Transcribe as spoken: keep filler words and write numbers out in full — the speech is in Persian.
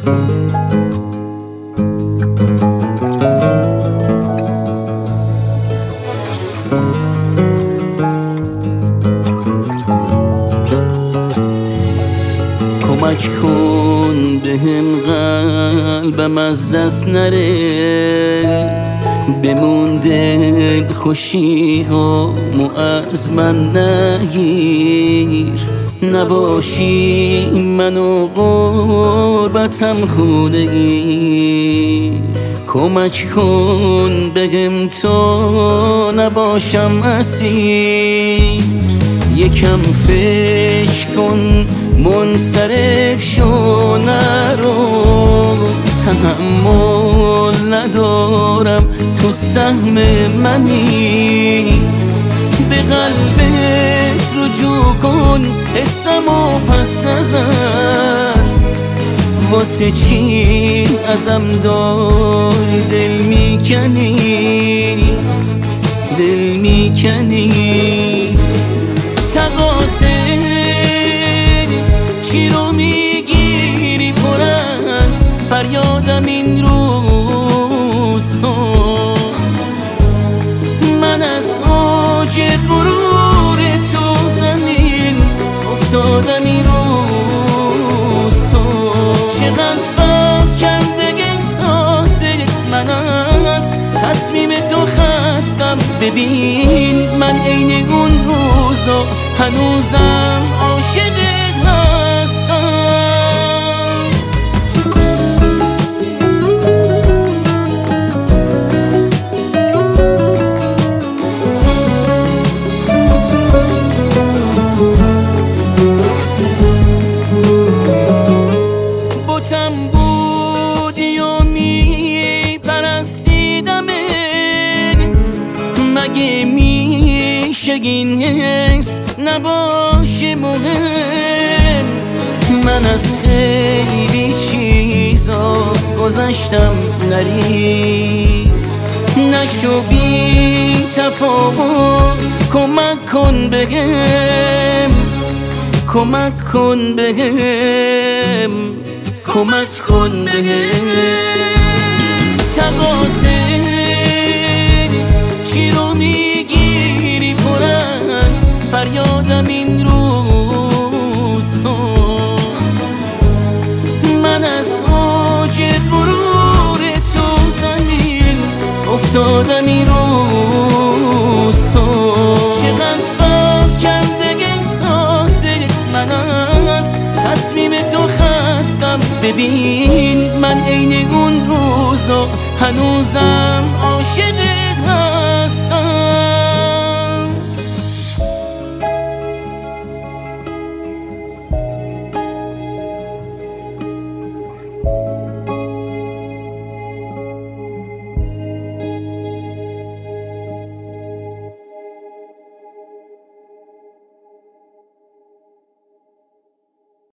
کمک کن بهم قلبم از دست نره، بمونده خوشی هامو از من نگیر، نباشی منو غربتم خونگی. کمک کن بگم تو نباشم اسیر، یکم فکر کن منصرف شو نرو، تحمل ندارم تو سهم منی، به قلبت رجوع کن حسمو پس نزن، واسه چی ازم داری دل میکنی دل میکنی. تقاصر چی رو میگیری پر از فریادم این روزها، من از اوج غرور تو زمین افتادم این روزها، چقدر فرق کرده احساست، من از تصمیم تو خستم. ببین من عین اون روزا هنوزم عاشقت هستم. بتم بودی و میپرستیدمت، مگه میشه این حس نباشه مهم؟ من از خیلی چیزا گذشتم نری، نشو بی تفاوت، کمک کن بهم کمک کن بهم کمک کن بهم. تقاصر چی رو میگیری پر از فریادم این روزها، من از اوج غرور تو زمین افتادم این روزها، چقدر فرق کرده احساست، من از تصمیم تو خستم. ببین من عین اون روزا هنوزم عاشقت